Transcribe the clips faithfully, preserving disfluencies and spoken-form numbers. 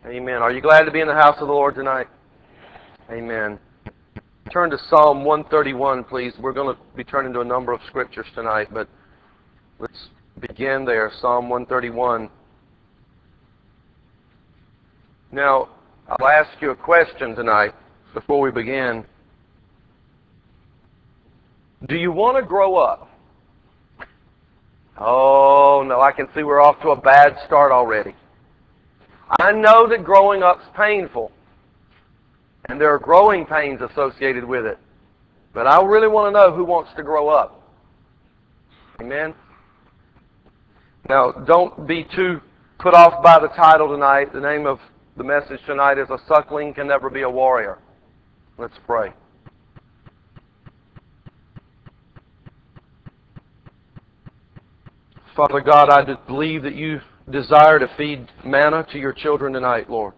Amen. Are you glad to be in the house of the Lord tonight? Amen. Turn to Psalm one thirty-one, please. We're going to be turning to a number of scriptures tonight, but let's begin there. Psalm one thirty-one. Now, I'll ask you a question tonight before we begin. Do you want to grow up? Oh, no, I can see we're off to a bad start already. I know that growing up's painful, and there are growing pains associated with it. But I really want to know who wants to grow up. Amen? Now, don't be too put off by the title tonight. The name of the message tonight is A Suckling Can Never Be a Warrior. Let's pray. Father God, I believe that you desire to feed manna to your children tonight, Lord.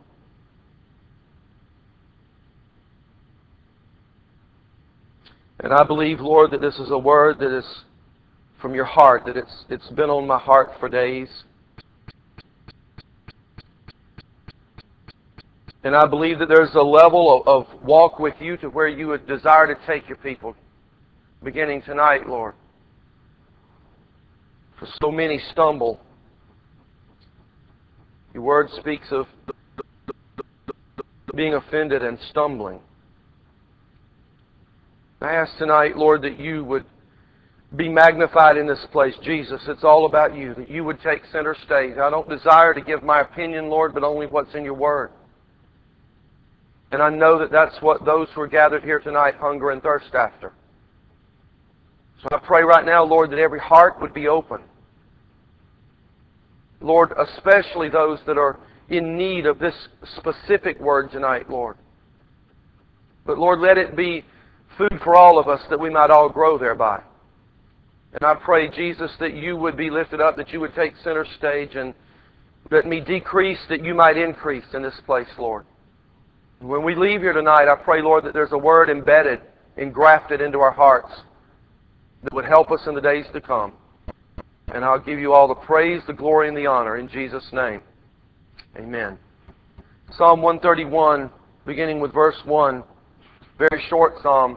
And I believe, Lord, that this is a word that is from your heart, that it's it's been on my heart for days. And I believe that there's a level of, of walk with you to where you would desire to take your people, beginning tonight, Lord. For so many stumble. Your word speaks of being offended and stumbling. I ask tonight, Lord, that you would be magnified in this place. Jesus, it's all about you, that you would take center stage. I don't desire to give my opinion, Lord, but only what's in your word. And I know that that's what those who are gathered here tonight hunger and thirst after. So I pray right now, Lord, that every heart would be open. Lord, especially those that are in need of this specific word tonight, Lord. But Lord, let it be food for all of us that we might all grow thereby. And I pray, Jesus, that you would be lifted up, that you would take center stage, and let me decrease that you might increase in this place, Lord. And when we leave here tonight, I pray, Lord, that there's a word embedded, engrafted into our hearts that would help us in the days to come. And I'll give you all the praise, the glory, and the honor in Jesus' name. Amen. Psalm one thirty-one, beginning with verse one. Very short psalm.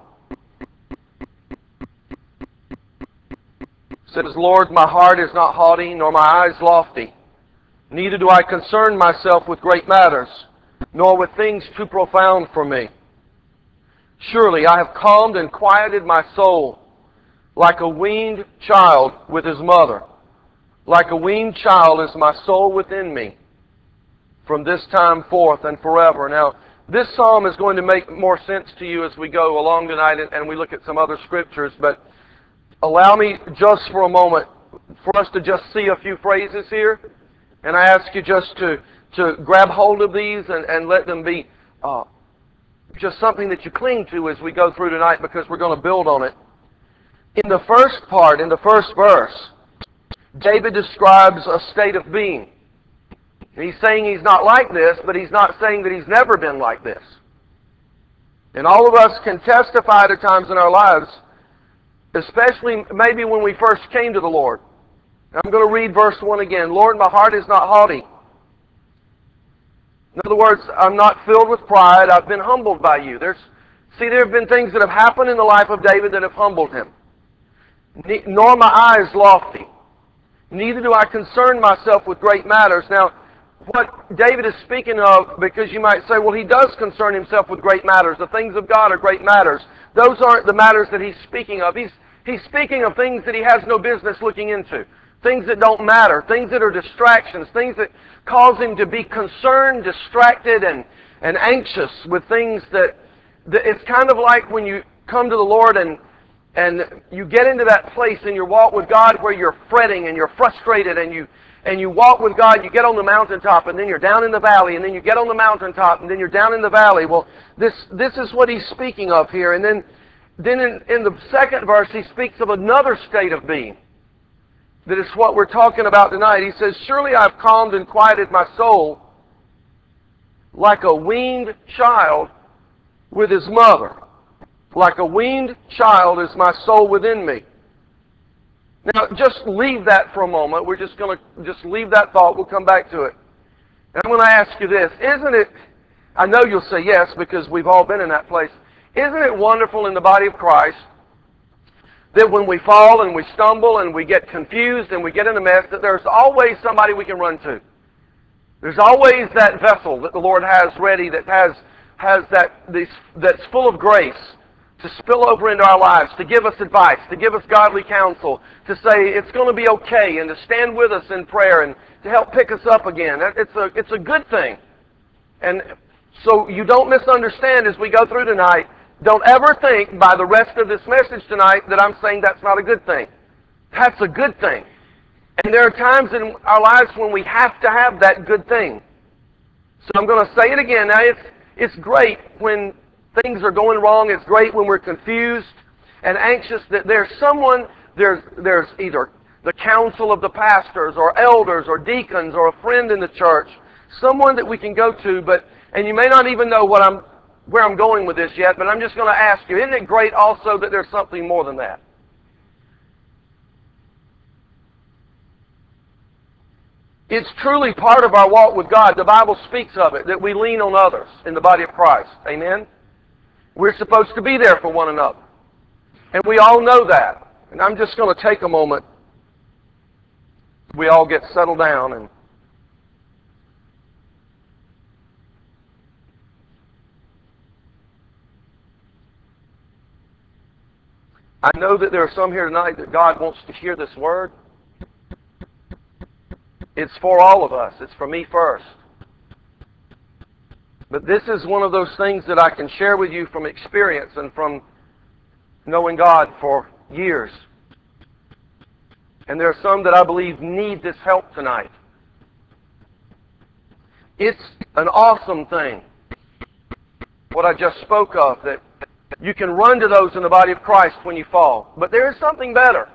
It says, Lord, my heart is not haughty, nor my eyes lofty. Neither do I concern myself with great matters, nor with things too profound for me. Surely I have calmed and quieted my soul, like a weaned child with his mother. Like a weaned child is my soul within me, from this time forth and forever. Now, this psalm is going to make more sense to you as we go along tonight and we look at some other scriptures, but allow me just for a moment for us to just see a few phrases here, and I ask you just to, to grab hold of these and, and let them be uh, just something that you cling to as we go through tonight, because we're going to build on it. In the first part, in the first verse, David describes a state of being. He's saying he's not like this, but he's not saying that he's never been like this. And all of us can testify to times in our lives, especially maybe when we first came to the Lord. I'm going to read verse one again. Lord, my heart is not haughty. In other words, I'm not filled with pride. I've been humbled by you. There's, see, there have been things that have happened in the life of David that have humbled him. Nor my eyes lofty. Neither do I concern myself with great matters. Now, what David is speaking of, because you might say, well, he does concern himself with great matters. The things of God are great matters. Those aren't the matters that he's speaking of. He's, he's speaking of things that he has no business looking into. Things that don't matter. Things that are distractions. Things that cause him to be concerned, distracted, and, and anxious with things that, that... It's kind of like when you come to the Lord and And you get into that place in your walk with God where you're fretting and you're frustrated, and you and you walk with God, you get on the mountaintop, and then you're down in the valley, and then you get on the mountaintop, and then you're down in the valley. Well, this this is what he's speaking of here. And then, then in, in the second verse, he speaks of another state of being. That is what we're talking about tonight. He says, surely I've calmed and quieted my soul like a weaned child with his mother. Like a weaned child is my soul within me. Now, just leave that for a moment. We're just going to just leave that thought. We'll come back to it. And I'm going to ask you this. Isn't it, I know you'll say yes because we've all been in that place. Isn't it wonderful in the body of Christ that when we fall and we stumble and we get confused and we get in a mess, that there's always somebody we can run to? There's always that vessel that the Lord has ready that has, has that, this, that's full of grace to spill over into our lives, to give us advice, to give us godly counsel, to say it's going to be okay, and to stand with us in prayer and to help pick us up again. It's a, it's a good thing. And so you don't misunderstand as we go through tonight. Don't ever think by the rest of this message tonight that I'm saying that's not a good thing. That's a good thing. And there are times in our lives when we have to have that good thing. So I'm going to say it again. Now, it's, it's great when things are going wrong. It's great when we're confused and anxious that there's someone, there's, there's either the counsel of the pastors or elders or deacons or a friend in the church, someone that we can go to. But and you may not even know what I'm, where I'm going with this yet, but I'm just going to ask you, isn't it great also that there's something more than that? It's truly part of our walk with God. The Bible speaks of it, that we lean on others in the body of Christ. Amen? We're supposed to be there for one another. And we all know that. And I'm just going to take a moment. We all get settled down. And I know that there are some here tonight that God wants to hear this word. It's for all of us. It's for me first. But this is one of those things that I can share with you from experience and from knowing God for years. And there are some that I believe need this help tonight. It's an awesome thing, what I just spoke of, that you can run to those in the body of Christ when you fall. But there is something better.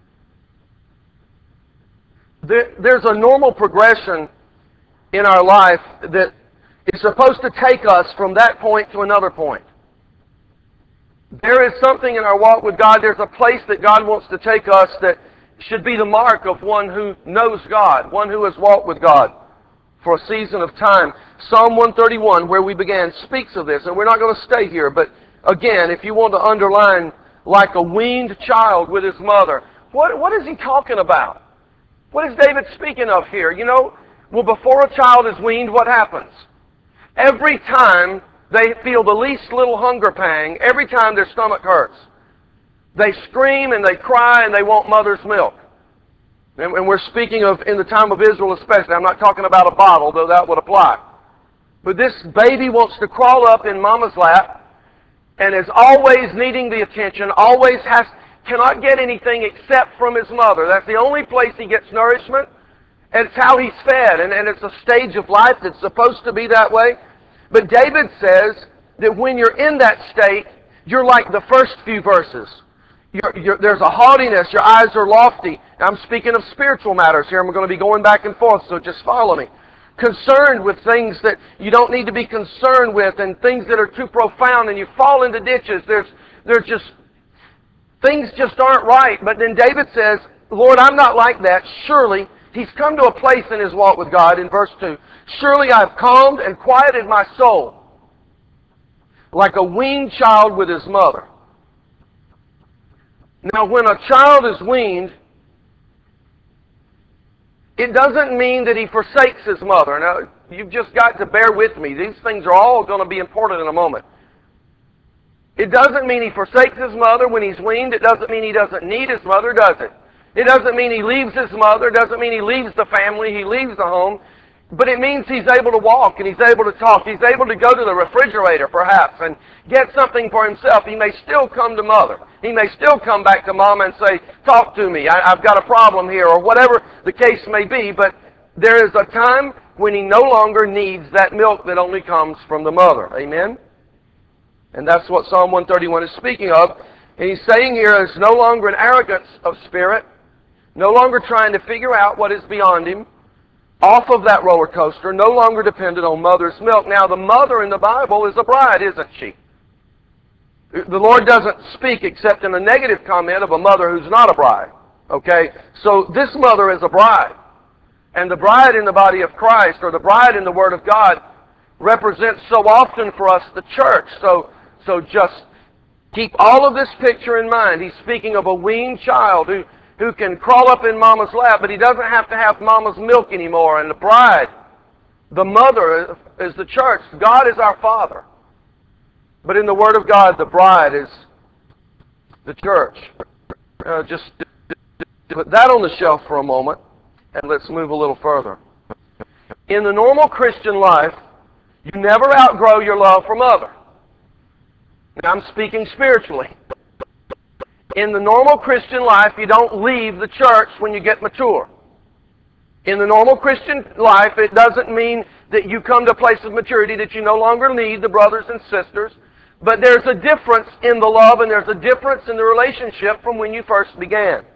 There's a normal progression in our life that is supposed to take us from that point to another point. There is something in our walk with God. There's a place that God wants to take us that should be the mark of one who knows God, one who has walked with God for a season of time. Psalm one thirty-one, where we began, speaks of this, and we're not going to stay here, but again, if you want to underline like a weaned child with his mother, what, what is he talking about? What is David speaking of here? You know, well, before a child is weaned, what happens? Every time they feel the least little hunger pang, every time their stomach hurts, they scream and they cry and they want mother's milk. And, and we're speaking of in the time of Israel especially. I'm not talking about a bottle, though that would apply. But this baby wants to crawl up in mama's lap and is always needing the attention, always has cannot get anything except from his mother. That's the only place he gets nourishment, and it's how he's fed, and, and it's a stage of life that's supposed to be that way. But David says that when you're in that state, you're like the first few verses. You're, you're, there's a haughtiness, your eyes are lofty. I'm speaking of spiritual matters here, and we're going to be going back and forth, so just follow me. Concerned with things that you don't need to be concerned with, and things that are too profound, and you fall into ditches. There's, there's just Things just aren't right. But then David says, Lord, I'm not like that. Surely, he's come to a place in his walk with God in verse two. Surely I've calmed and quieted my soul like a weaned child with his mother. Now, when a child is weaned, it doesn't mean that he forsakes his mother. Now, you've just got to bear with me. These things are all going to be important in a moment. It doesn't mean he forsakes his mother when he's weaned. It doesn't mean he doesn't need his mother, does it? It doesn't mean he leaves his mother. It doesn't mean he leaves the family. He leaves the home. But it means he's able to walk and he's able to talk. He's able to go to the refrigerator, perhaps, and get something for himself. He may still come to mother. He may still come back to mama and say, talk to me. I, I've got a problem here, or whatever the case may be. But there is a time when he no longer needs that milk that only comes from the mother. Amen? And that's what Psalm one thirty-one is speaking of. And he's saying here is no longer an arrogance of spirit, no longer trying to figure out what is beyond him, off of that roller coaster, no longer dependent on mother's milk. Now, the mother in the Bible is a bride, isn't she? The Lord doesn't speak except in a negative comment of a mother who's not a bride. Okay? So this mother is a bride. And the bride in the body of Christ, or the bride in the Word of God, represents so often for us the church. So, so just keep all of this picture in mind. He's speaking of a weaned child who, who can crawl up in mama's lap, but he doesn't have to have mama's milk anymore. And the bride, the mother, is the church. God is our Father. But in the Word of God, the bride is the church. Uh, just put that on the shelf for a moment, and let's move a little further. In the normal Christian life, you never outgrow your love for mother. Now, I'm speaking spiritually. In the normal Christian life, you don't leave the church when you get mature. In the normal Christian life, it doesn't mean that you come to a place of maturity that you no longer need the brothers and sisters, but there's a difference in the love and there's a difference in the relationship from when you first began.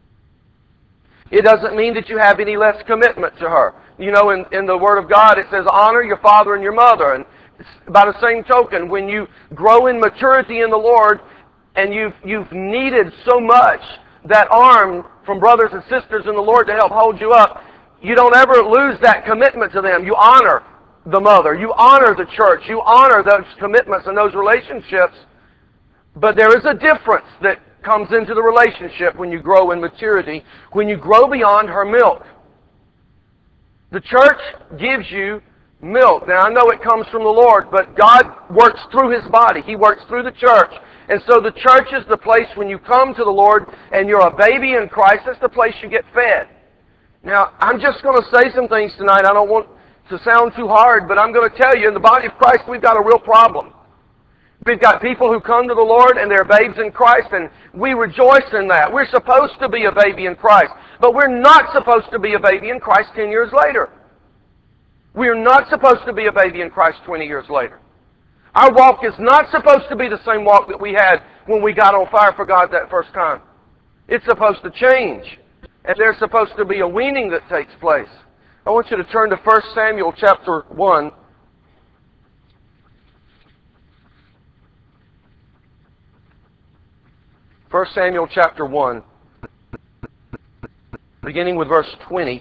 It doesn't mean that you have any less commitment to her. You know, in, in the Word of God, it says, honor your father and your mother. And by the same token, when you grow in maturity in the Lord and you've, you've needed so much that arm from brothers and sisters in the Lord to help hold you up, you don't ever lose that commitment to them. You honor the mother. You honor the church. You honor those commitments and those relationships. But there is a difference that comes into the relationship when you grow in maturity, when you grow beyond her milk. The church gives you milk. Now, I know it comes from the Lord, but God works through His body. He works through the church. And so the church is the place when you come to the Lord and you're a baby in Christ, that's the place you get fed. Now, I'm just going to say some things tonight. I don't want to sound too hard, but I'm going to tell you, in the body of Christ, we've got a real problem. We've got people who come to the Lord and they're babes in Christ, and we rejoice in that. We're supposed to be a baby in Christ, but we're not supposed to be a baby in Christ ten years later. We're not supposed to be a baby in Christ twenty years later. Our walk is not supposed to be the same walk that we had when we got on fire for God that first time. It's supposed to change, and there's supposed to be a weaning that takes place. I want you to turn to First Samuel chapter one. First Samuel chapter one, beginning with verse twenty.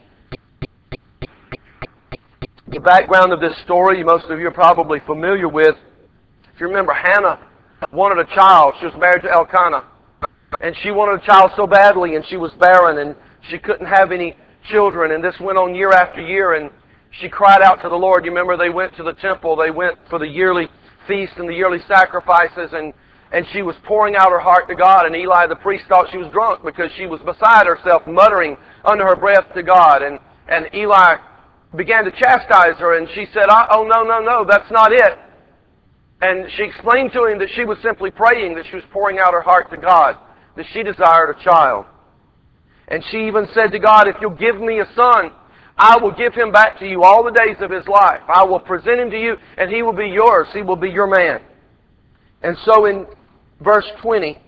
The background of this story, most of you are probably familiar with. If you remember, Hannah wanted a child. She was married to Elkanah. And she wanted a child so badly, and she was barren, and she couldn't have any children. And this went on year after year, and she cried out to the Lord. You remember, they went to the temple. They went for the yearly feast and the yearly sacrifices, and And she was pouring out her heart to God, and Eli the priest thought she was drunk because she was beside herself, muttering under her breath to God. And, and Eli began to chastise her, and she said, oh, no, no, no, that's not it. And she explained to him that she was simply praying, that she was pouring out her heart to God, that she desired a child. And she even said to God, if you'll give me a son, I will give him back to you all the days of his life. I will present him to you, and he will be yours. He will be your man. And so in verse twenty,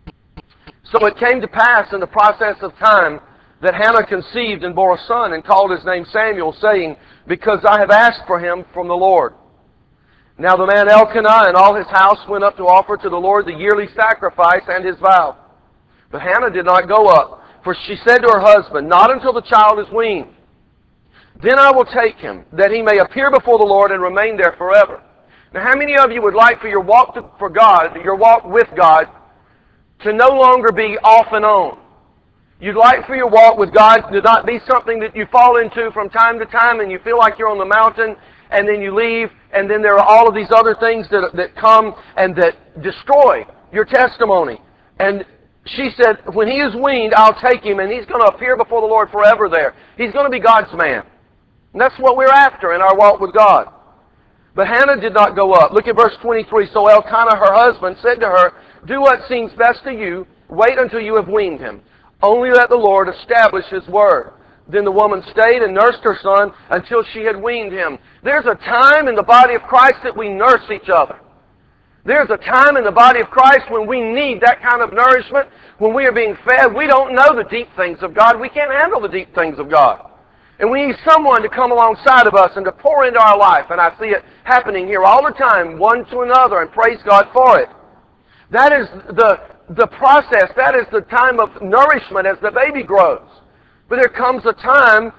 so it came to pass in the process of time that Hannah conceived and bore a son and called his name Samuel, saying, because I have asked for him from the Lord. Now the man Elkanah and all his house went up to offer to the Lord the yearly sacrifice and his vow. But Hannah did not go up, for she said to her husband, not until the child is weaned. Then I will take him, that he may appear before the Lord and remain there forever. Now, how many of you would like for your walk to, for God, your walk with God, to no longer be off and on? You'd like for your walk with God to not be something that you fall into from time to time and you feel like you're on the mountain and then you leave, and then there are all of these other things that, that come and that destroy your testimony. And she said, when he is weaned, I'll take him, and he's going to appear before the Lord forever there. He's going to be God's man. And that's what we're after in our walk with God. But Hannah did not go up. Look at verse twenty-three. So Elkanah, her husband, said to her, do what seems best to you. Wait until you have weaned him. Only let the Lord establish his word. Then the woman stayed and nursed her son until she had weaned him. There's a time in the body of Christ that we nurse each other. There's a time in the body of Christ when we need that kind of nourishment, when we are being fed. We don't know the deep things of God. We can't handle the deep things of God. And we need someone to come alongside of us and to pour into our life. And I see it happening here all the time, one to another, and praise God for it. That is the, the process. That is the time of nourishment as the baby grows. But there comes a time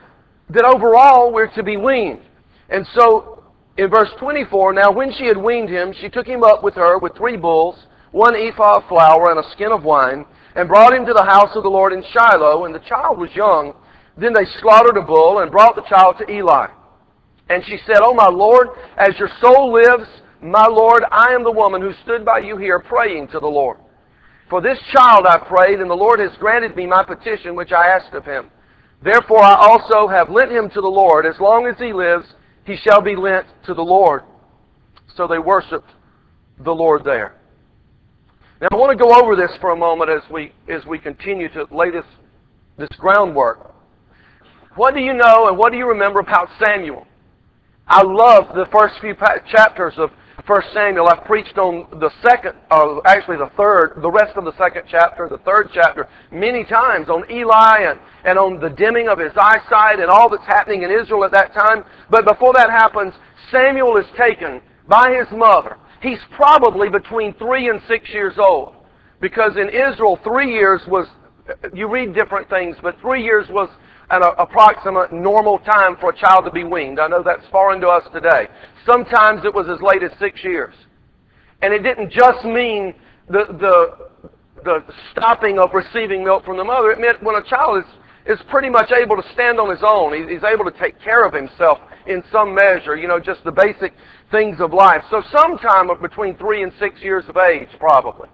that overall we're to be weaned. And so in verse twenty-four, now when she had weaned him, she took him up with her with three bulls, one ephah of flour, and a skin of wine, and brought him to the house of the Lord in Shiloh, and the child was young. Then they slaughtered a bull and brought the child to Eli. And she said, "O my Lord, as your soul lives, my Lord, I am the woman who stood by you here praying to the Lord. For this child I prayed, and the Lord has granted me my petition which I asked of him. Therefore I also have lent him to the Lord. As long as he lives, he shall be lent to the Lord." So they worshiped the Lord there. Now I want to go over this for a moment as we as we continue to lay this, this groundwork. What do you know and what do you remember about Samuel? I love the first few chapters of First Samuel. I've preached on the second, uh, actually the third, the rest of the second chapter, the third chapter, many times on Eli and, and on the dimming of his eyesight and all that's happening in Israel at that time. But before that happens, Samuel is taken by his mother. He's probably between three and six years old, because in Israel, three years was, you read different things, but three years was an approximate normal time for a child to be weaned. I know that's foreign to us today. Sometimes it was as late as six years. And it didn't just mean the, the, the stopping of receiving milk from the mother. It meant when a child is, is pretty much able to stand on his own. He, he's able to take care of himself in some measure, you know, just the basic things of life. So sometime between three and six years of age, probably.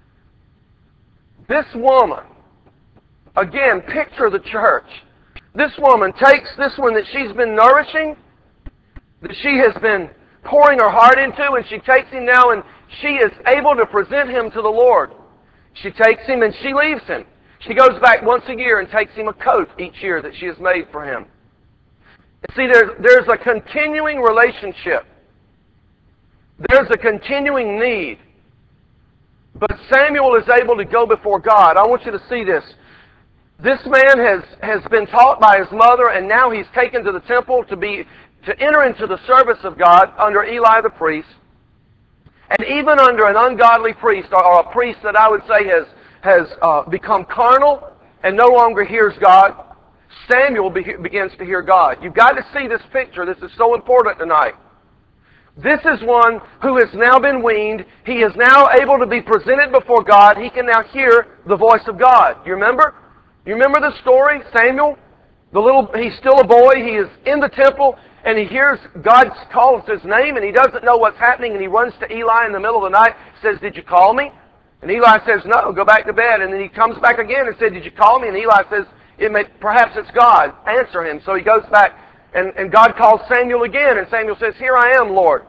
This woman, again, picture the church. This woman takes this one that she's been nourishing, that she has been pouring her heart into, and she takes him now and she is able to present him to the Lord. She takes him and she leaves him. She goes back once a year and takes him a coat each year that she has made for him. See, there's, there's a continuing relationship. There's a continuing need. But Samuel is able to go before God. I want you to see this. This man has, has been taught by his mother, and now he's taken to the temple to be to enter into the service of God under Eli the priest. And even under an ungodly priest, or a priest that I would say has, has uh, become carnal and no longer hears God, Samuel be, begins to hear God. You've got to see this picture. This is so important tonight. This is one who has now been weaned. He is now able to be presented before God. He can now hear the voice of God. You remember? You remember the story, Samuel? The little, he's still a boy. He is in the temple, and he hears God calls his name, and he doesn't know what's happening, and he runs to Eli in the middle of the night, says, "Did you call me?" And Eli says, "No, go back to bed." And then he comes back again and said, "Did you call me?" And Eli says, "It may, perhaps it's God. Answer him." So he goes back, and, and God calls Samuel again, and Samuel says, "Here I am, Lord."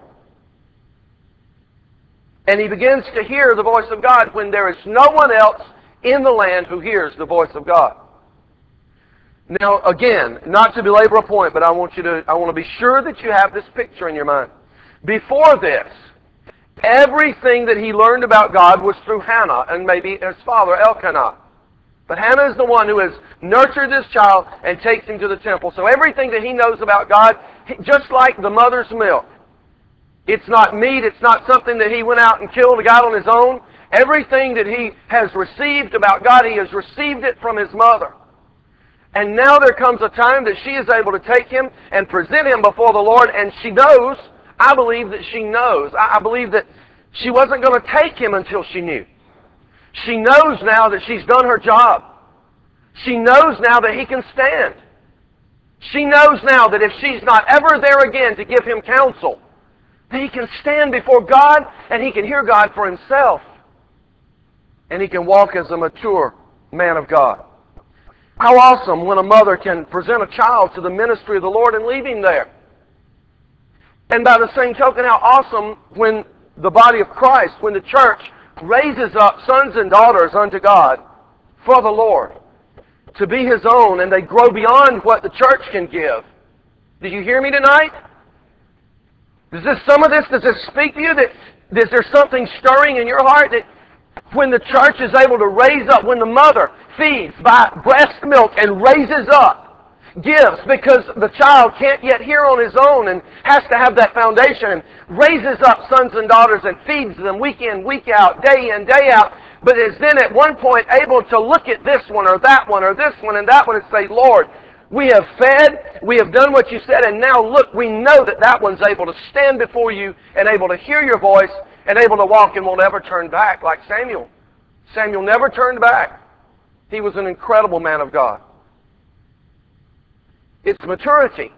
And he begins to hear the voice of God when there is no one else in the land who hears the voice of God. Now, again, not to belabor a point, but I want you to, I want to be sure that you have this picture in your mind. Before this, everything that he learned about God was through Hannah and maybe his father, Elkanah. But Hannah is the one who has nurtured this child and takes him to the temple. So everything that he knows about God, just like the mother's milk, it's not meat, it's not something that he went out and killed and got on his own. Everything that he has received about God, he has received it from his mother. And now there comes a time that she is able to take him and present him before the Lord, and she knows, I believe that she knows, I believe that she wasn't going to take him until she knew. She knows now that she's done her job. She knows now that he can stand. She knows now that if she's not ever there again to give him counsel, that he can stand before God and he can hear God for himself. And he can walk as a mature man of God. How awesome when a mother can present a child to the ministry of the Lord and leave him there. And by the same token, how awesome when the body of Christ, when the church raises up sons and daughters unto God for the Lord to be His own, and they grow beyond what the church can give. Did you hear me tonight? Does this, some of this, does this speak to you? That, is there something stirring in your heart that when the church is able to raise up, when the mother feeds by breast milk and raises up, gives because the child can't yet hear on his own and has to have that foundation, and raises up sons and daughters and feeds them week in, week out, day in, day out, but is then at one point able to look at this one or that one or this one and that one and say, Lord, We have fed, we have done what you said, and now look, we know that that one's able to stand before you and able to hear your voice and able to walk and will never turn back like Samuel. Samuel never turned back. He was an incredible man of God. It's maturity.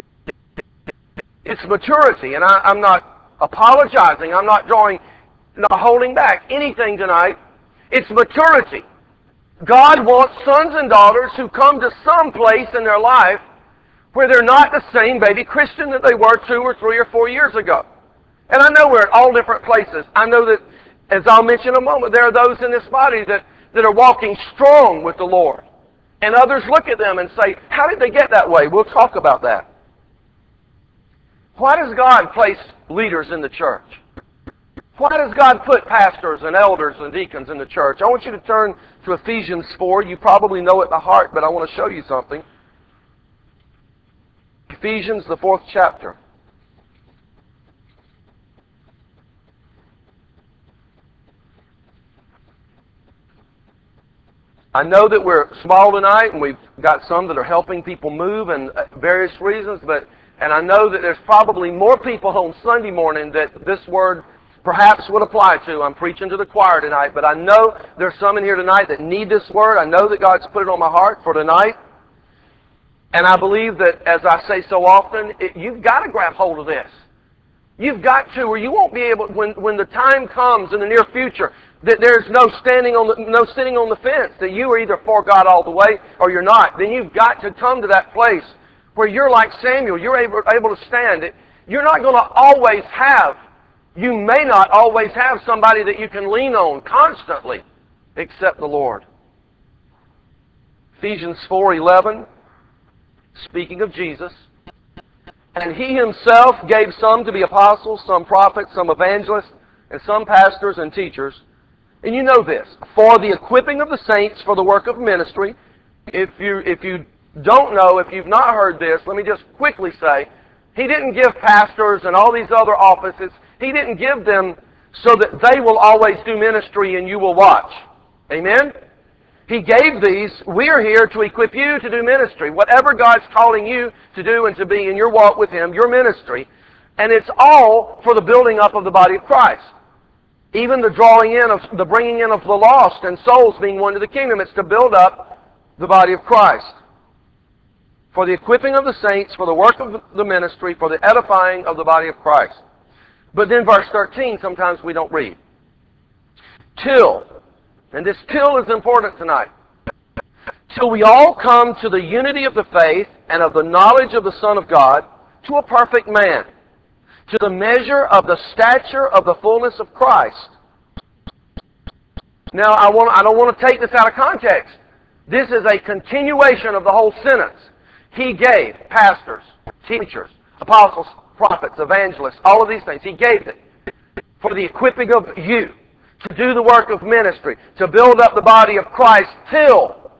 It's maturity, and I, I'm not apologizing. I'm not drawing, not holding back anything tonight. It's maturity. God wants sons and daughters who come to some place in their life where they're not the same baby Christian that they were two or three or four years ago. And I know we're at all different places. I know that, as I'll mention in a moment, there are those in this body that, that are walking strong with the Lord. And others look at them and say, how did they get that way? We'll talk about that. Why does God place leaders in the church? Why does God put pastors and elders and deacons in the church? I want you to turn to Ephesians four. You probably know it by heart, but I want to show you something. Ephesians, the fourth chapter. I know that we're small tonight, and we've got some that are helping people move and various reasons, but and I know that there's probably more people on Sunday morning that this word perhaps would apply to. I'm preaching to the choir tonight, but I know there's some in here tonight that need this word. I know that God's put it on my heart for tonight. And I believe that, as I say so often, it, you've got to grab hold of this. You've got to, or you won't be able, when, when the time comes in the near future, that there's no standing on the, no sitting on the fence, that you are either for God all the way or you're not. Then you've got to come to that place where you're like Samuel. You're able, able to stand. You're not going to always have You may not always have somebody that you can lean on constantly except the Lord. Ephesians four eleven, speaking of Jesus, and He Himself gave some to be apostles, some prophets, some evangelists, and some pastors and teachers. And you know this, for the equipping of the saints for the work of ministry. If you, if you don't know, if you've not heard this, let me just quickly say, He didn't give pastors and all these other offices, He didn't give them so that they will always do ministry and you will watch. Amen? He gave these. We're here to equip you to do ministry. Whatever God's calling you to do and to be in your walk with Him, your ministry. And it's all for the building up of the body of Christ. Even the drawing in of, the bringing in of the lost and souls being won to the kingdom. It's to build up the body of Christ. For the equipping of the saints, for the work of the ministry, for the edifying of the body of Christ. But then verse thirteen, sometimes we don't read. Till, and this till is important tonight, till we all come to the unity of the faith and of the knowledge of the Son of God, to a perfect man, to the measure of the stature of the fullness of Christ. Now, I, want, I don't want to take this out of context. This is a continuation of the whole sentence. He gave pastors, teachers, apostles, prophets, evangelists, all of these things. He gave it for the equipping of you to do the work of ministry, to build up the body of Christ till,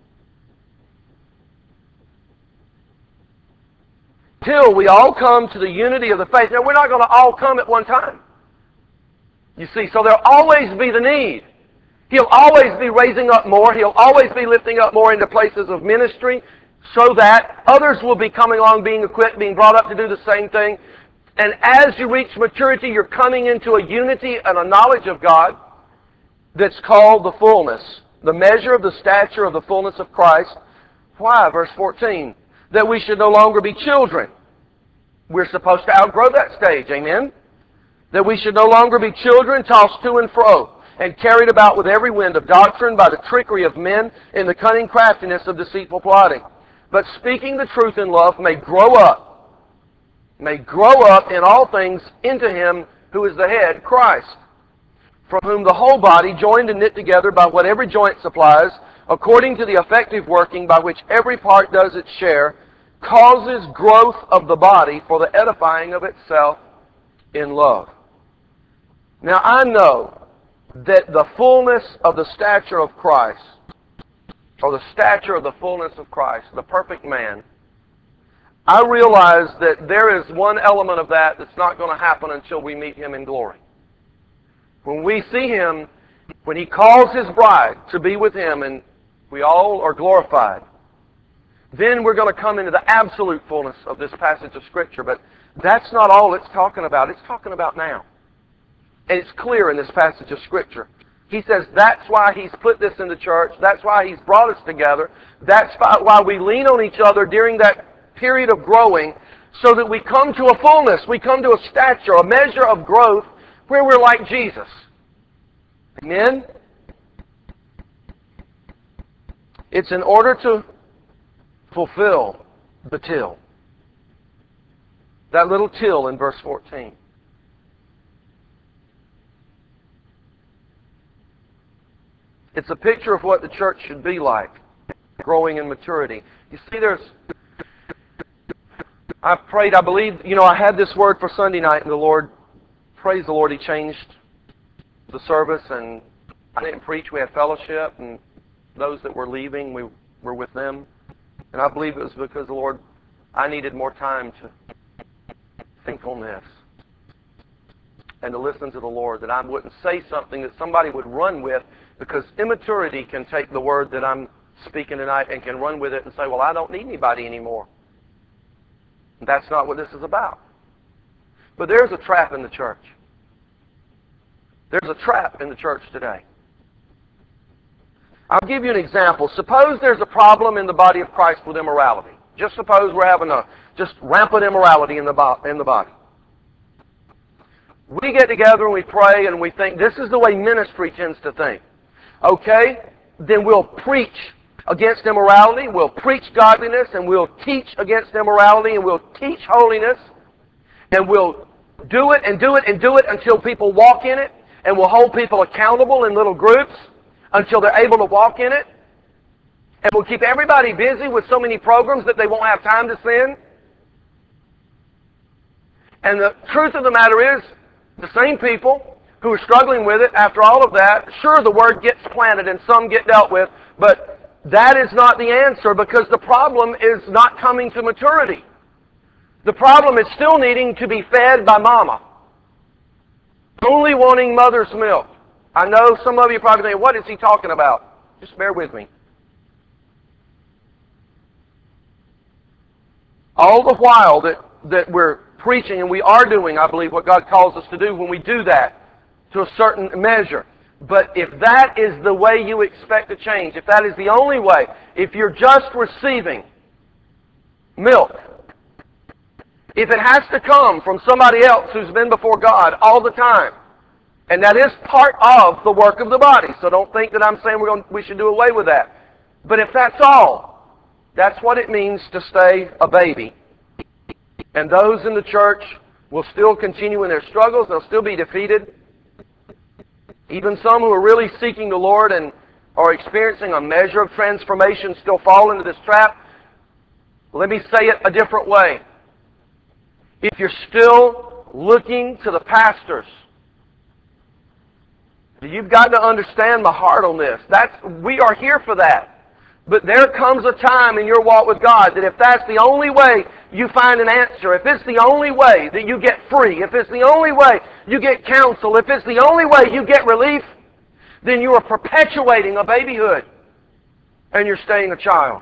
till we all come to the unity of the faith. Now, we're not going to all come at one time. You see, so there'll always be the need. He'll always be raising up more. He'll always be lifting up more into places of ministry, so that others will be coming along, being equipped, being brought up to do the same thing. And as you reach maturity, you're coming into a unity and a knowledge of God that's called the fullness, the measure of the stature of the fullness of Christ. Why? Verse fourteen, that we should no longer be children. We're supposed to outgrow that stage, amen? That we should no longer be children tossed to and fro and carried about with every wind of doctrine by the trickery of men in the cunning craftiness of deceitful plotting. But speaking the truth in love may grow up, may grow up in all things into Him who is the head, Christ, from whom the whole body, joined and knit together by what every joint supplies, according to the effective working by which every part does its share, causes growth of the body for the edifying of itself in love. Now I know that the fullness of the stature of Christ, or the stature of the fullness of Christ, the perfect man, I realize that there is one element of that that's not going to happen until we meet Him in glory. When we see Him, when He calls His bride to be with Him and we all are glorified, Then we're going to come into the absolute fullness of this passage of Scripture. But that's not all it's talking about. It's talking about now. And it's clear in this passage of Scripture. He says that's why He's put this in the church. That's why He's brought us together. That's why we lean on each other during that period of growing, so that we come to a fullness. We come to a stature, a measure of growth where we're like Jesus. Amen? It's in order to fulfill the till. That little till in verse fourteen. It's a picture of what the church should be like, growing in maturity. You see, there's... I prayed, I believe, you know, I had this word for Sunday night, and the Lord, praise the Lord, He changed the service, and I didn't preach. We had fellowship, and those that were leaving, we were with them. And I believe it was because the Lord, I needed more time to think on this and to listen to the Lord, that I wouldn't say something that somebody would run with, because immaturity can take the word that I'm speaking tonight and can run with it and say, well, I don't need anybody anymore. That's not what this is about. But there's a trap in the church. There's a trap in the church today. I'll give you an example. Suppose there's a problem in the body of Christ with immorality. Just suppose we're having a just rampant immorality in the, bo- in the body. We get together and we pray and we think this is the way ministry tends to think. Okay, then we'll preach against immorality, we'll preach godliness, and we'll teach against immorality, and we'll teach holiness, and we'll do it and do it and do it until people walk in it, and we'll hold people accountable in little groups until they're able to walk in it, and we'll keep everybody busy with so many programs that they won't have time to sin. And the truth of the matter is, the same people who are struggling with it, after all of that, sure, the word gets planted and some get dealt with, but that is not the answer, because the problem is not coming to maturity. The problem is still needing to be fed by mama. Only wanting mother's milk. I know some of you probably think, what is he talking about? Just bear with me. All the while that, that we're preaching, and we are doing, I believe, what God calls us to do when we do that, to a certain measure. But if that is the way you expect to change, if that is the only way, if you're just receiving milk, if it has to come from somebody else who's been before God all the time, and that is part of the work of the body, so don't think that I'm saying we're going, we should do away with that. But if that's all, that's what it means to stay a baby. And those in the church will still continue in their struggles, they'll still be defeated. Even some who are really seeking the Lord and are experiencing a measure of transformation still fall into this trap. Let me say it a different way. If you're still looking to the pastors, you've got to understand my heart on this. That's, we are here for that. But there comes a time in your walk with God that if that's the only way you find an answer, if it's the only way that you get free, if it's the only way you get counsel, if it's the only way you get relief, then you are perpetuating a babyhood and you're staying a child.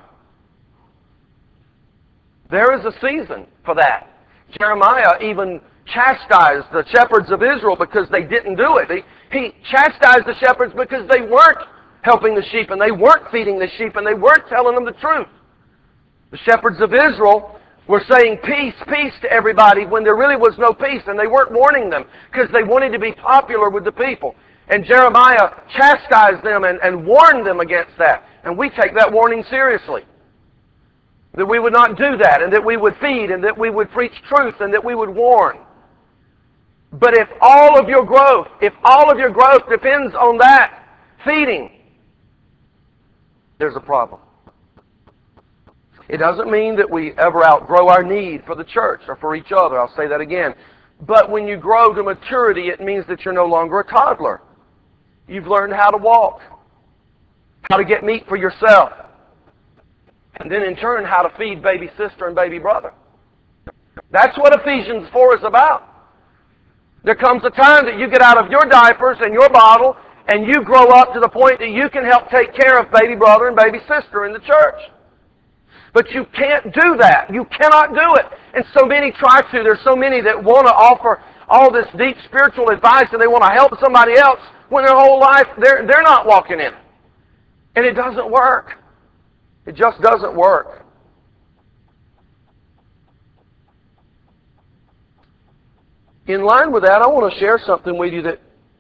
There is a season for that. Jeremiah even chastised the shepherds of Israel because they didn't do it. He, he chastised the shepherds because they weren't helping the sheep, and they weren't feeding the sheep, and they weren't telling them the truth. The shepherds of Israel were saying peace, peace to everybody when there really was no peace, and they weren't warning them because they wanted to be popular with the people. And Jeremiah chastised them and, and warned them against that. And we take that warning seriously. That we would not do that, and that we would feed, and that we would preach truth, and that we would warn. But if all of your growth, if all of your growth depends on that feeding, there's a problem. It doesn't mean that we ever outgrow our need for the church or for each other. I'll say that again. But when you grow to maturity, it means that you're no longer a toddler. You've learned how to walk, how to get meat for yourself, and then in turn how to feed baby sister and baby brother. That's what Ephesians four is about. There comes a time that you get out of your diapers and your bottle and you grow up to the point that you can help take care of baby brother and baby sister in the church. But you can't do that. You cannot do it. And so many try to. There's so many that want to offer all this deep spiritual advice and they want to help somebody else when their whole life they're, they're not walking in it. And it doesn't work. It just doesn't work. In line with that, I want to share something with you that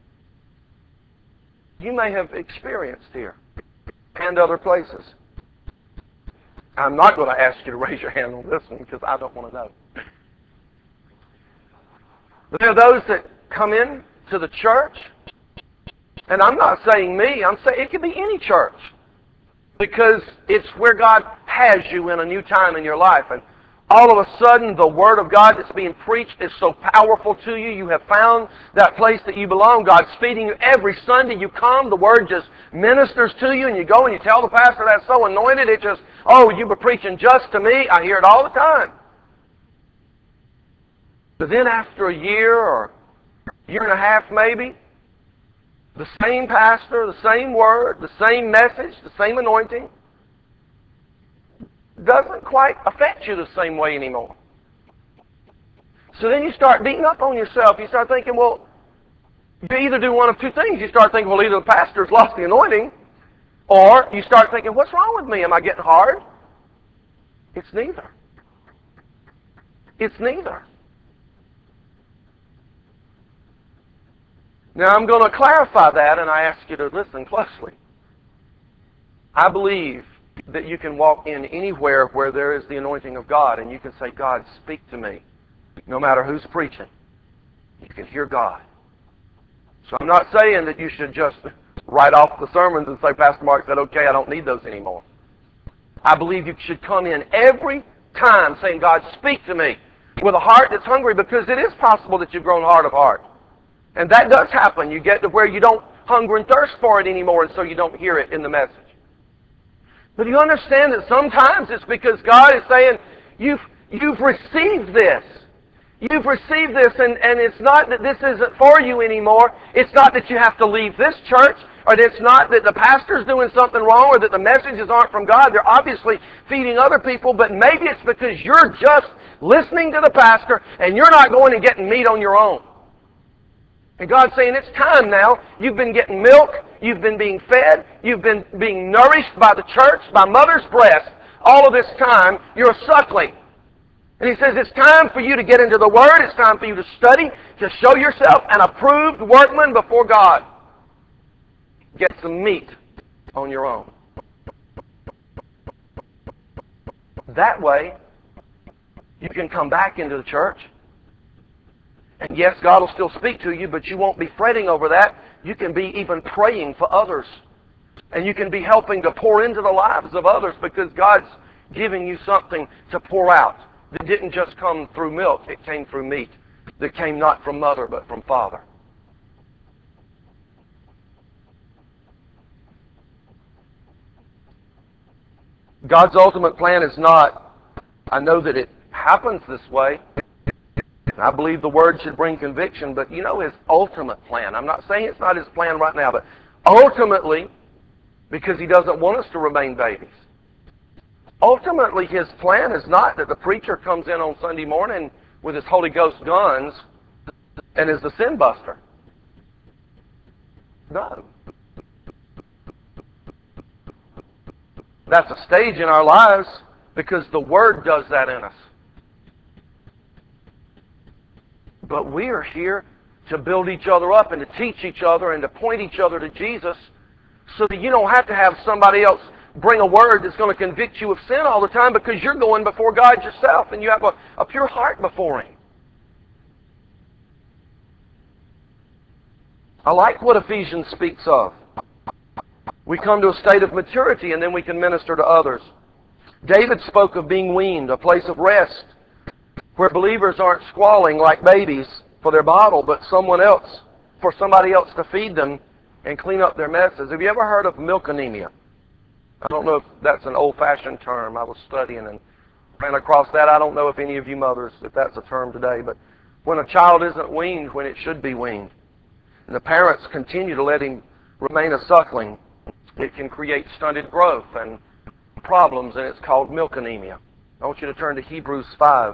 you may have experienced here and other places. I'm not going to ask you to raise your hand on this one because I don't want to know. But there are those that come in to the church, and I'm not saying me, I'm saying it could be any church, because it's where God has you in a new time in your life. And all of a sudden, the Word of God that's being preached is so powerful to you. You have found that place that you belong. God's feeding you every Sunday you come. The Word just ministers to you, and you go and you tell the pastor that's so anointed. It just, oh, you were preaching just to me. I hear it all the time. But then after a year or year and a half maybe, the same pastor, the same word, the same message, the same anointing doesn't quite affect you the same way anymore. So then you start beating up on yourself. You start thinking, well, you either do one of two things. You start thinking, well, either the pastor's lost the anointing, or you start thinking, what's wrong with me? Am I getting hard? It's neither. It's neither. Now, I'm going to clarify that, and I ask you to listen closely. I believe that you can walk in anywhere where there is the anointing of God, and you can say, God, speak to me. No matter who's preaching, you can hear God. So I'm not saying that you should just write off the sermons and say, Pastor Mark said, okay, I don't need those anymore. I believe you should come in every time saying, God, speak to me, with a heart that's hungry, because it is possible that you've grown hard of heart. And that does happen. You get to where you don't hunger and thirst for it anymore, and so you don't hear it in the message. But you understand that sometimes it's because God is saying, you've, you've received this. You've received this, and, and it's not that this isn't for you anymore. It's not that you have to leave this church, or that it's not that the pastor's doing something wrong, or that the messages aren't from God. They're obviously feeding other people, but maybe it's because you're just listening to the pastor, and you're not going and getting meat on your own. And God's saying, it's time now. You've been getting milk. You've been being fed. You've been being nourished by the church, by mother's breast. All of this time, you're suckling. And He says, it's time for you to get into the Word. It's time for you to study, to show yourself an approved workman before God. Get some meat on your own. That way, you can come back into the church. And yes, God will still speak to you, but you won't be fretting over that. You can be even praying for others. And you can be helping to pour into the lives of others, because God's giving you something to pour out that didn't just come through milk. It came through meat that came not from mother but from father. God's ultimate plan is not, I know that it happens this way, I believe the Word should bring conviction, but you know His ultimate plan. I'm not saying it's not His plan right now, but ultimately, because He doesn't want us to remain babies. Ultimately, His plan is not that the preacher comes in on Sunday morning with his Holy Ghost guns and is the sin buster. No. That's a stage in our lives, because the Word does that in us. But we are here to build each other up and to teach each other and to point each other to Jesus, so that you don't have to have somebody else bring a word that's going to convict you of sin all the time, because you're going before God yourself and you have a, a pure heart before Him. I like what Ephesians speaks of. We come to a state of maturity and then we can minister to others. David spoke of being weaned, a place of rest, where believers aren't squalling like babies for their bottle, but someone else, for somebody else to feed them and clean up their messes. Have you ever heard of milk anemia? I don't know if that's an old-fashioned term. I was studying and ran across that. I don't know if any of you mothers, if that's a term today, but when a child isn't weaned when it should be weaned, and the parents continue to let him remain a suckling, it can create stunted growth and problems, and it's called milk anemia. I want you to turn to Hebrews five.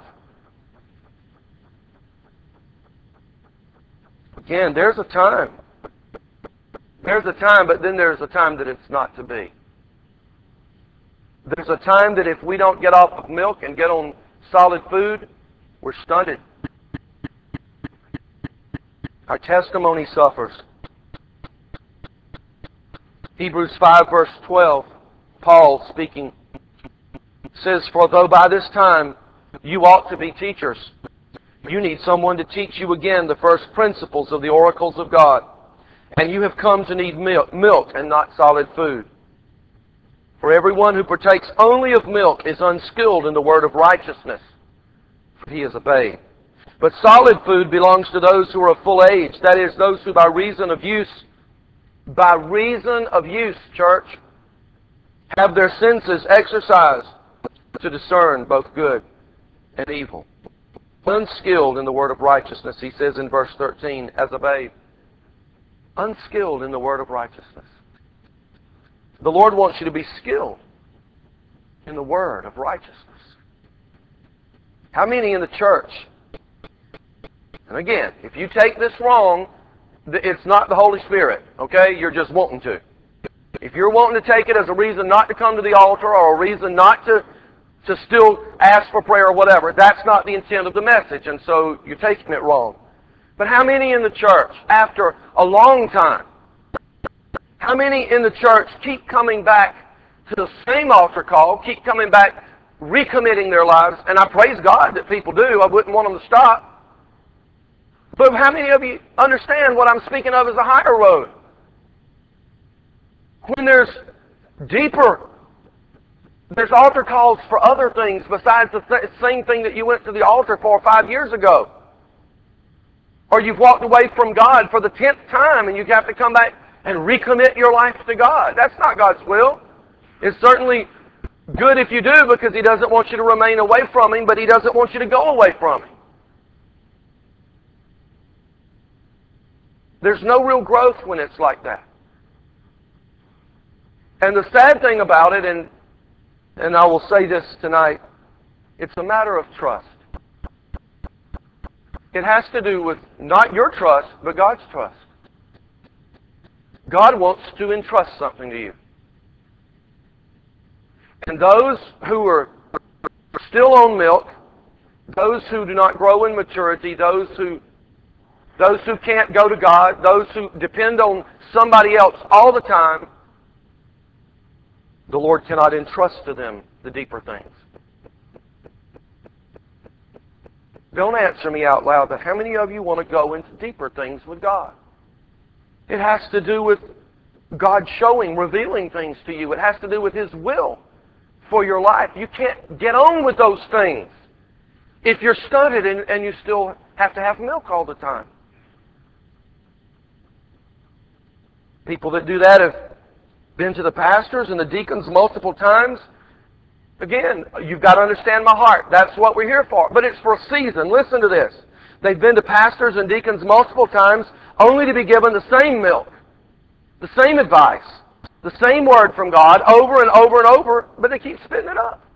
Again, there's a time. There's a time, but then there's a time that it's not to be. There's a time that if we don't get off of milk and get on solid food, we're stunted. Our testimony suffers. Hebrews five verse twelve, Paul speaking, says, "For though by this time you ought to be teachers, you need someone to teach you again the first principles of the oracles of God. And you have come to need milk, milk and not solid food. For everyone who partakes only of milk is unskilled in the word of righteousness, for he is a babe. But solid food belongs to those who are of full age, that is, those who by reason of use, by reason of use, church, have their senses exercised to discern both good and evil. Unskilled in the word of righteousness, he says in verse thirteen, as a babe. Unskilled in the word of righteousness. The Lord wants you to be skilled in the word of righteousness. How many in the church? And again, if you take this wrong, it's not the Holy Spirit, okay? You're just wanting to. If you're wanting to take it as a reason not to come to the altar or a reason not to, to still ask for prayer or whatever, that's not the intent of the message, and so you're taking it wrong. But how many in the church, after a long time, how many in the church keep coming back to the same altar call, keep coming back, recommitting their lives? And I praise God that people do. I wouldn't want them to stop. But how many of you understand what I'm speaking of as a higher road? When there's deeper, there's altar calls for other things besides the th- same thing that you went to the altar for five years ago. Or you've walked away from God for the tenth time and you have to come back and recommit your life to God. That's not God's will. It's certainly good if you do, because He doesn't want you to remain away from Him, but He doesn't want you to go away from Him. There's no real growth when it's like that. And the sad thing about it, and, and I will say this tonight, it's a matter of trust. It has to do with not your trust, but God's trust. God wants to entrust something to you. And those who are still on milk, those who do not grow in maturity, those who those who can't go to God, those who depend on somebody else all the time, the Lord cannot entrust to them the deeper things. Don't answer me out loud, but how many of you want to go into deeper things with God? It has to do with God showing, revealing things to you. It has to do with His will for your life. You can't get on with those things if you're stunted and, and you still have to have milk all the time. People that do that have been to the pastors and the deacons multiple times. Again, you've got to understand my heart. That's what we're here for. But it's for a season. Listen to this. They've been to pastors and deacons multiple times only to be given the same milk, the same advice, the same word from God over and over and over, but they keep spitting it up.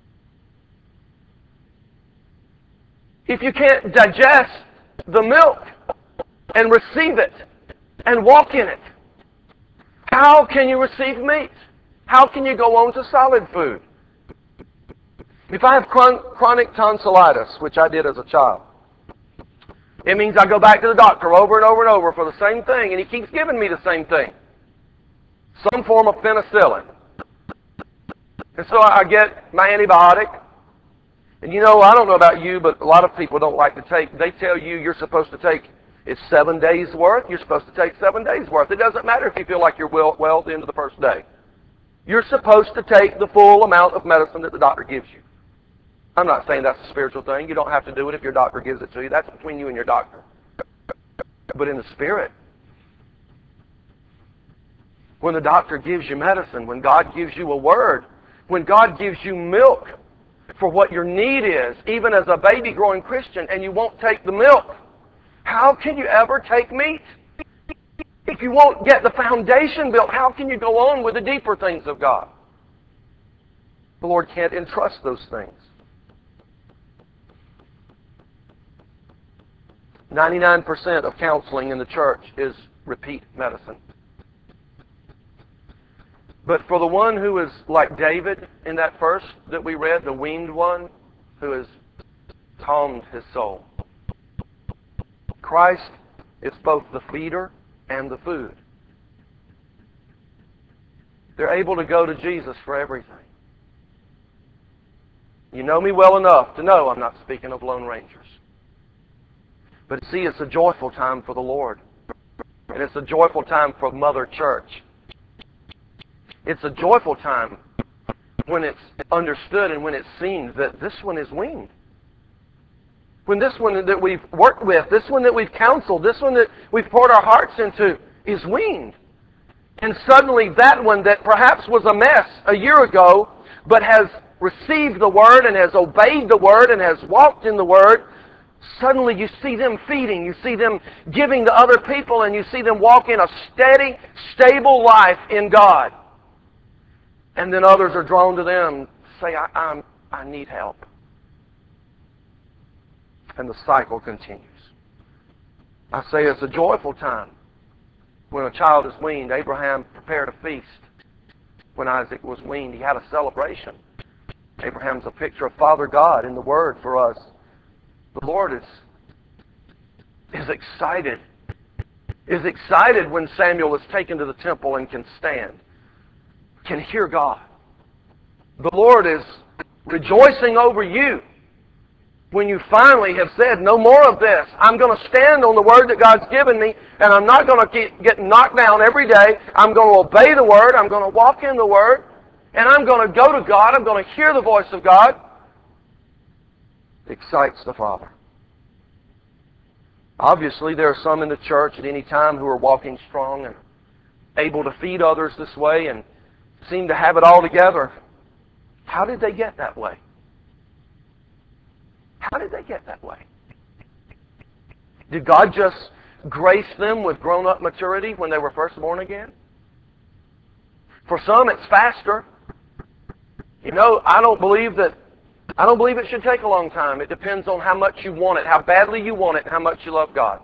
If you can't digest the milk and receive it and walk in it, how can you receive meat? How can you go on to solid food? If I have chron- chronic tonsillitis, which I did as a child, it means I go back to the doctor over and over and over for the same thing, and he keeps giving me the same thing. Some form of penicillin. And so I get my antibiotic. And you know, I don't know about you, but a lot of people don't like to take, they tell you you're supposed to take, it's seven days worth, you're supposed to take seven days worth. It doesn't matter if you feel like you're well, well at the end of the first day. You're supposed to take the full amount of medicine that the doctor gives you. I'm not saying that's a spiritual thing. You don't have to do it if your doctor gives it to you. That's between you and your doctor. But in the spirit, when the doctor gives you medicine, when God gives you a word, when God gives you milk for what your need is, even as a baby growing Christian, and you won't take the milk, how can you ever take meat? If you won't get the foundation built, how can you go on with the deeper things of God? The Lord can't entrust those things. ninety-nine percent of counseling in the church is repeat medicine. But for the one who is like David in that verse that we read, the weaned one, who has calmed his soul, Christ is both the feeder and the food. They're able to go to Jesus for everything. You know me well enough to know I'm not speaking of Lone Rangers. But see, it's a joyful time for the Lord. And it's a joyful time for Mother Church. It's a joyful time when it's understood and when it's seen that this one is weaned. When this one that we've worked with, this one that we've counseled, this one that we've poured our hearts into is weaned. And suddenly that one that perhaps was a mess a year ago, but has received the Word and has obeyed the Word and has walked in the Word, suddenly you see them feeding, you see them giving to other people, and you see them walking a steady, stable life in God. And then others are drawn to them, say, I, I'm, I need help. And the cycle continues. I say it's a joyful time. When a child is weaned, Abraham prepared a feast. When Isaac was weaned, he had a celebration. Abraham's a picture of Father God in the Word for us. The Lord is, is excited, is excited when Samuel is taken to the temple and can stand, can hear God. The Lord is rejoicing over you when you finally have said, no more of this. I'm going to stand on the Word that God's given me, and I'm not going to get, get knocked down every day. I'm going to obey the Word. I'm going to walk in the Word, and I'm going to go to God. I'm going to hear the voice of God. Excites the Father. Obviously, there are some in the church at any time who are walking strong and able to feed others this way and seem to have it all together. How did they get that way? How did they get that way? Did God just grace them with grown-up maturity when they were first born again? For some, it's faster. You know, I don't believe that I don't believe it should take a long time. It depends on how much you want it, how badly you want it, and how much you love God.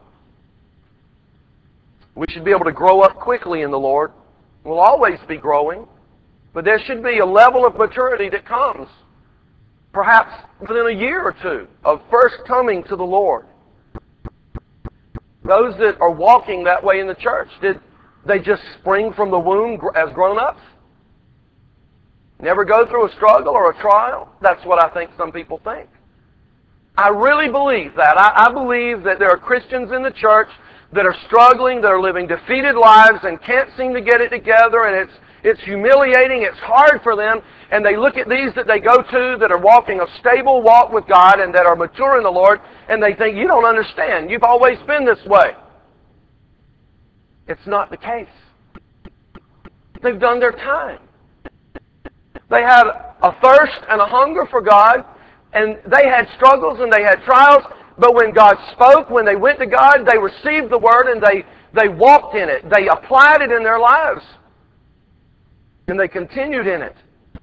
We should be able to grow up quickly in the Lord. We'll always be growing, but there should be a level of maturity that comes, perhaps within a year or two of first coming to the Lord. Those that are walking that way in the church, did they just spring from the womb as grown-ups? Never go through a struggle or a trial? That's what I think some people think. I really believe that. I, I believe that there are Christians in the church that are struggling, that are living defeated lives and can't seem to get it together, and it's it's humiliating, it's hard for them, and they look at these that they go to that are walking a stable walk with God and that are mature in the Lord, and they think, you don't understand. You've always been this way. It's not the case. They've done their time. They had a thirst and a hunger for God, and they had struggles and they had trials, but when God spoke, when they went to God, they received the Word and they, they walked in it. They applied it in their lives, and they continued in it.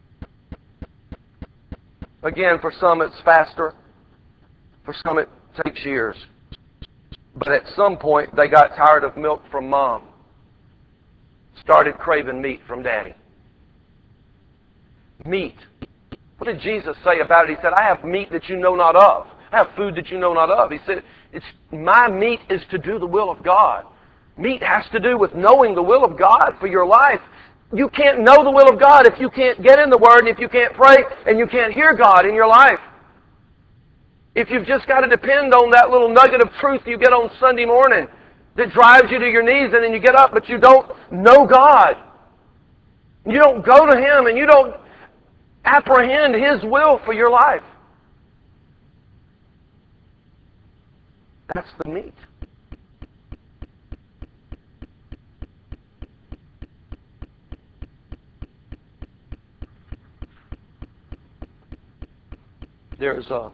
Again, for some it's faster. For some it takes years. But at some point, they got tired of milk from Mom. Started craving meat from Daddy. Meat. What did Jesus say about it? He said, I have meat that you know not of. I have food that you know not of. He said, it's my meat is to do the will of God. Meat has to do with knowing the will of God for your life. You can't know the will of God if you can't get in the Word and if you can't pray and you can't hear God in your life. If you've just got to depend on that little nugget of truth you get on Sunday morning that drives you to your knees and then you get up but you don't know God. You don't go to Him and you don't apprehend His will for your life. That's the meat. There's a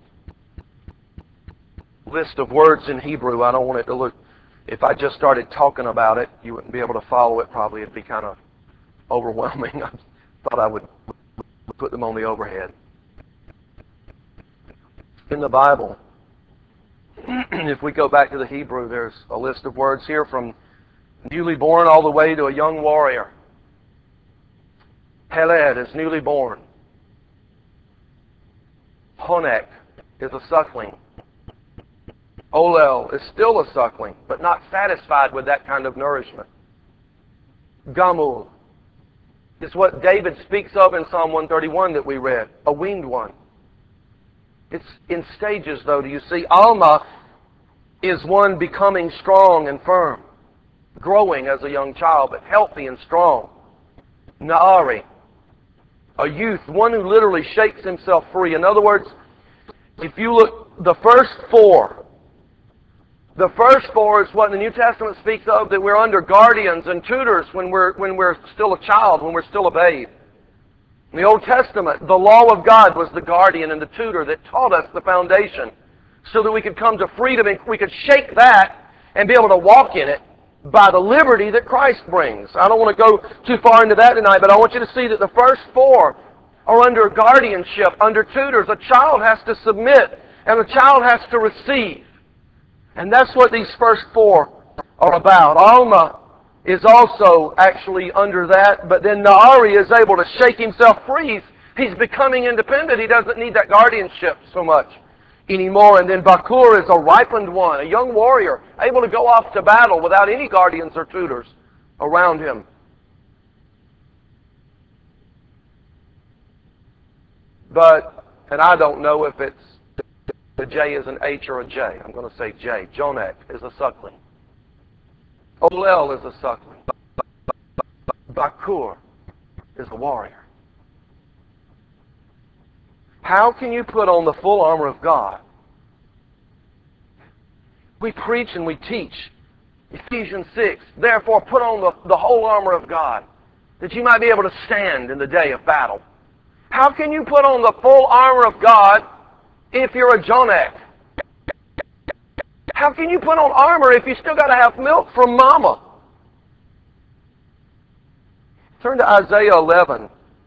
list of words in Hebrew. I don't want it to look, if I just started talking about it, you wouldn't be able to follow it probably. It'd be kind of overwhelming. I thought I would put them on the overhead. In the Bible, if we go back to the Hebrew, there's a list of words here from newly born all the way to a young warrior. Heled is newly born. Honek is a suckling. Olel is still a suckling, but not satisfied with that kind of nourishment. Gamul is what David speaks of in Psalm one thirty-one that we read, a weaned one. It's in stages, though. Do you see? Alma is one becoming strong and firm, growing as a young child, but healthy and strong. Naari, a youth, one who literally shakes himself free. In other words, if you look, the first four, the first four is what the New Testament speaks of, that we're under guardians and tutors when we're, when we're still a child, when we're still a babe. In the Old Testament, the law of God was the guardian and the tutor that taught us the foundation so that we could come to freedom and we could shake that and be able to walk in it by the liberty that Christ brings. I don't want to go too far into that tonight, but I want you to see that the first four are under guardianship, under tutors. A child has to submit and a child has to receive. And that's what these first four are about. Alma is also actually under that, but then Naari is able to shake himself free. He's, he's becoming independent. He doesn't need that guardianship so much anymore. And then Bakur is a ripened one, a young warrior, able to go off to battle without any guardians or tutors around him. But, and I don't know if it's the J is an H or a J. I'm going to say J. Jonek is a suckling. Olel is a suckling. Bakur is a warrior. How can you put on the full armor of God? We preach and we teach. Ephesians six, therefore put on the, the whole armor of God, that you might be able to stand in the day of battle. How can you put on the full armor of God if you're a Jonek? How can you put on armor if you still got to have milk from mama? Turn to Isaiah eleven.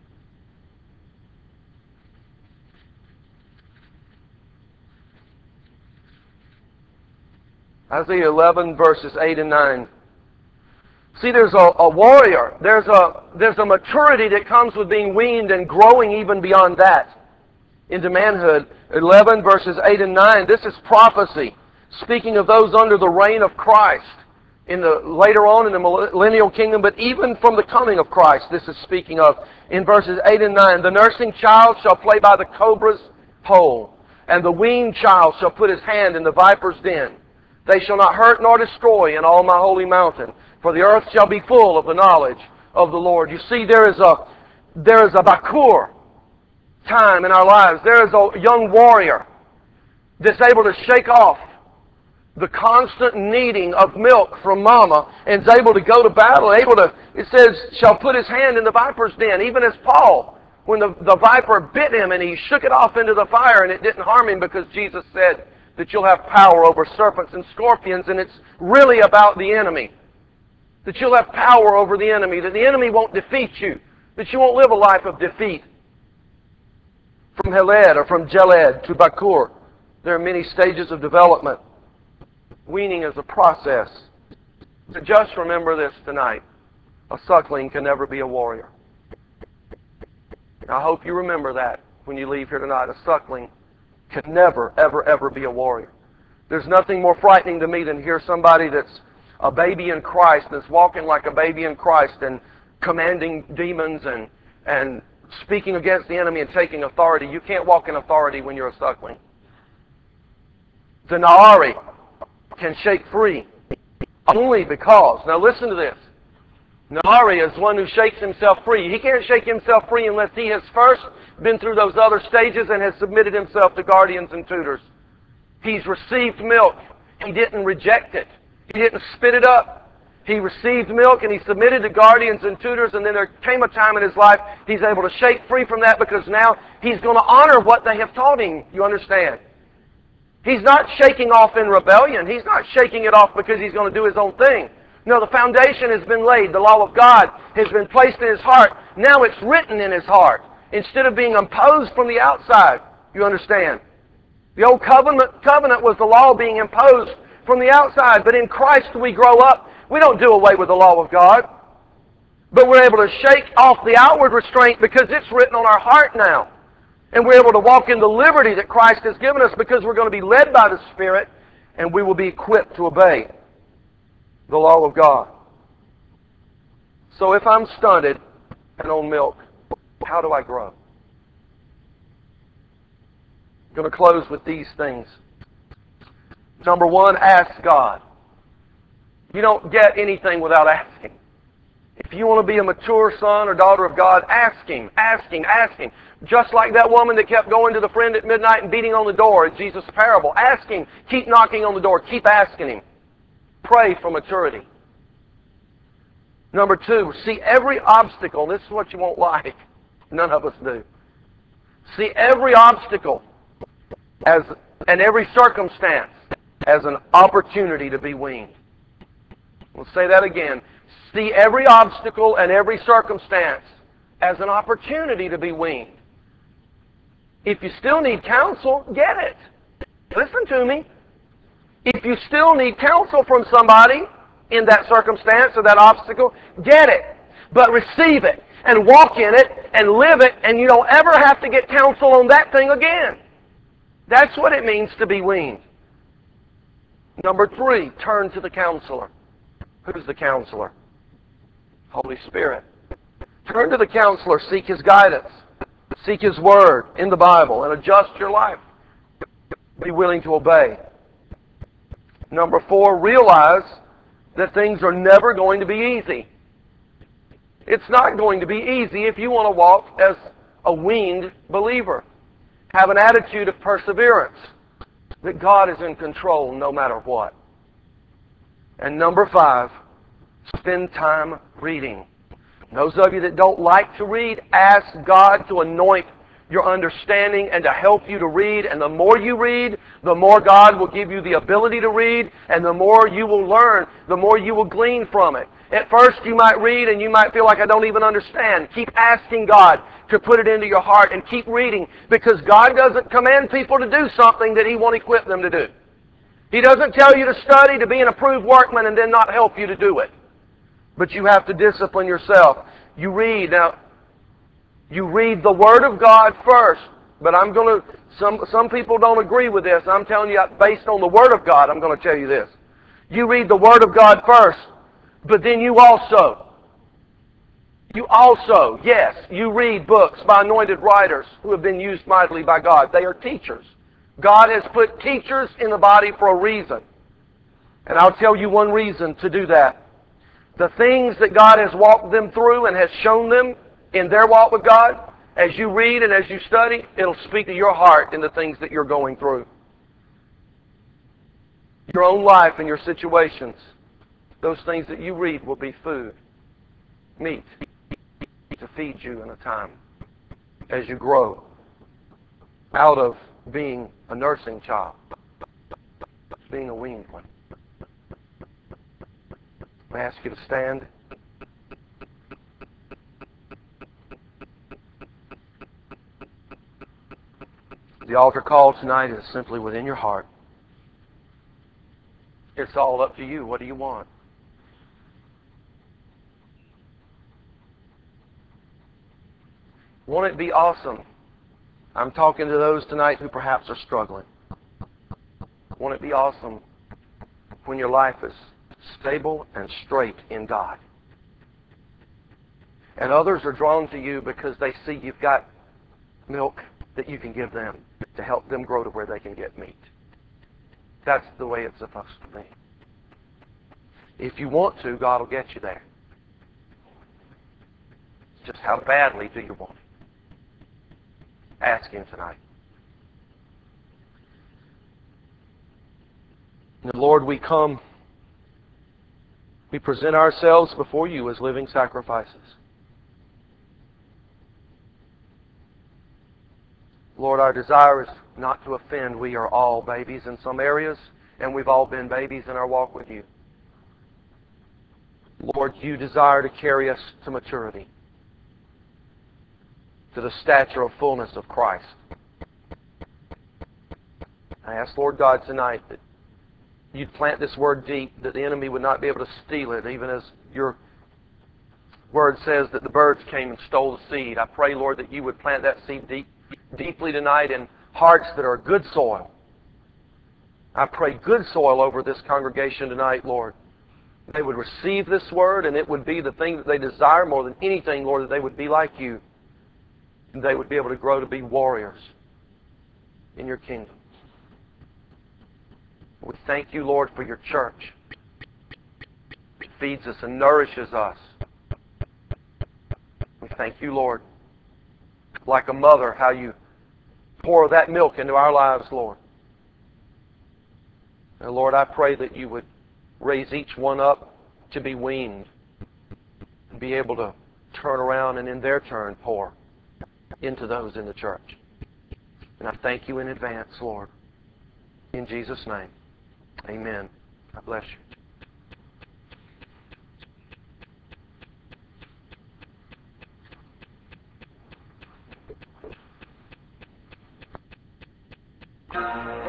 Isaiah eleven, verses eight and nine. See, there's a, a warrior. There's a, there's a maturity that comes with being weaned and growing even beyond that into manhood. eleven, verses eight and nine. This is prophecy, speaking of those under the reign of Christ in the later on in the millennial kingdom, but even from the coming of Christ, this is speaking of in verses eight and nine. The nursing child shall play by the cobra's hole, and the weaned child shall put his hand in the viper's den. They shall not hurt nor destroy in all my holy mountain, for the earth shall be full of the knowledge of the Lord. You see, there is a there is a Bakur time in our lives. There is a young warrior that's able to shake off the constant needing of milk from mama and is able to go to battle, able to, it says, shall put his hand in the viper's den, even as Paul, when the, the viper bit him and he shook it off into the fire and it didn't harm him because Jesus said that you'll have power over serpents and scorpions, and it's really about the enemy. That you'll have power over the enemy, that the enemy won't defeat you, that you won't live a life of defeat. From Heled or from Jeled to Bakur, there are many stages of development. Weaning is a process. So just remember this tonight. A suckling can never be a warrior. I hope you remember that when you leave here tonight. A suckling can never, ever, ever be a warrior. There's nothing more frightening to me than hear somebody that's a baby in Christ, that's walking like a baby in Christ and commanding demons and, and speaking against the enemy and taking authority. You can't walk in authority when you're a suckling. The Naari can shake free only because, now listen to this, Naari is one who shakes himself free. He can't shake himself free unless he has first been through those other stages and has submitted himself to guardians and tutors. He's received milk. He didn't reject it. He didn't spit it up. He received milk and he submitted to guardians and tutors, and then there came a time in his life he's able to shake free from that because now he's going to honor what they have taught him. You understand? He's not shaking off in rebellion. He's not shaking it off because he's going to do his own thing. No, the foundation has been laid. The law of God has been placed in his heart. Now it's written in his heart. instead of being imposed from the outside. You understand? The old covenant, covenant was the law being imposed from the outside, but in Christ we grow up. We don't do away with the law of God, but we're able to shake off the outward restraint because it's written on our heart now. And we're able to walk in the liberty that Christ has given us because we're going to be led by the Spirit, and we will be equipped to obey the law of God. So if I'm stunted and on milk, how do I grow? I'm going to close with these things. Number one, ask God. You don't get anything without asking. If you want to be a mature son or daughter of God, ask Him, ask Him, ask Him. Just like that woman that kept going to the friend at midnight and beating on the door in Jesus' parable. Ask Him. Keep knocking on the door. Keep asking Him. Pray for maturity. Number two, see every obstacle. This is what you won't like. None of us do. See every obstacle as and every circumstance as an opportunity to be weaned. We'll say that again. See every obstacle and every circumstance as an opportunity to be weaned. If you still need counsel, get it. Listen to me. If you still need counsel from somebody in that circumstance or that obstacle, get it. But receive it and walk in it and live it, and you don't ever have to get counsel on that thing again. That's what it means to be weaned. Number three, turn to the counselor. Who's the counselor? Holy Spirit. Turn to the counselor, seek His guidance, seek His Word in the Bible, and adjust your life. Be willing to obey. Number four, realize that things are never going to be easy. It's not going to be easy if you want to walk as a weaned believer. Have an attitude of perseverance, that God is in control no matter what. And number five, spend time reading. Those of you that don't like to read, ask God to anoint your understanding and to help you to read. And the more you read, the more God will give you the ability to read, and the more you will learn, the more you will glean from it. At first you might read and you might feel like, I don't even understand. Keep asking God to put it into your heart and keep reading, because God doesn't command people to do something that He won't equip them to do. He doesn't tell you to study to be an approved workman and then not help you to do it. But you have to discipline yourself. You read. Now, you read the Word of God first. But I'm going to, some, some people don't agree with this. I'm telling you, based on the Word of God, I'm going to tell you this. You read the Word of God first, but then you also, you also, yes, you read books by anointed writers who have been used mightily by God. They are teachers. God has put teachers in the body for a reason. And I'll tell you one reason to do that. The things that God has walked them through and has shown them in their walk with God, as you read and as you study, it'll speak to your heart in the things that you're going through. Your own life and your situations, those things that you read will be food, meat, to feed you in a time as you grow out of being a nursing child, being a weaned one. I ask you to stand. The altar call tonight is simply within your heart. It's all up to you. What do you want? Won't it be awesome? I'm talking to those tonight who perhaps are struggling. Won't it be awesome when your life is stable and straight in God? And others are drawn to you because they see you've got milk that you can give them to help them grow to where they can get meat. That's the way it's supposed to be. If you want to, God will get you there. Just how badly do you want it? Ask Him tonight. And Lord, we come, we present ourselves before you as living sacrifices. Lord, our desire is not to offend. We are all babies in some areas, and we've all been babies in our walk with you. Lord, you desire to carry us to maturity. to the stature of fullness of Christ. I ask, Lord God, tonight that You'd plant this word deep, that the enemy would not be able to steal it, even as Your word says that the birds came and stole the seed. I pray, Lord, that You would plant that seed deep, deeply tonight in hearts that are good soil. I pray good soil over this congregation tonight, Lord. They would receive this word, and it would be the thing that they desire more than anything, Lord, that they would be like You. And they would be able to grow to be warriors in Your kingdom. We thank You, Lord, for Your church. It feeds us and nourishes us. We thank You, Lord, like a mother, how You pour that milk into our lives, Lord. And Lord, I pray that You would raise each one up to be weaned and be able to turn around and in their turn pour into those in the church. And I thank You in advance, Lord. In Jesus' name, amen. God bless you.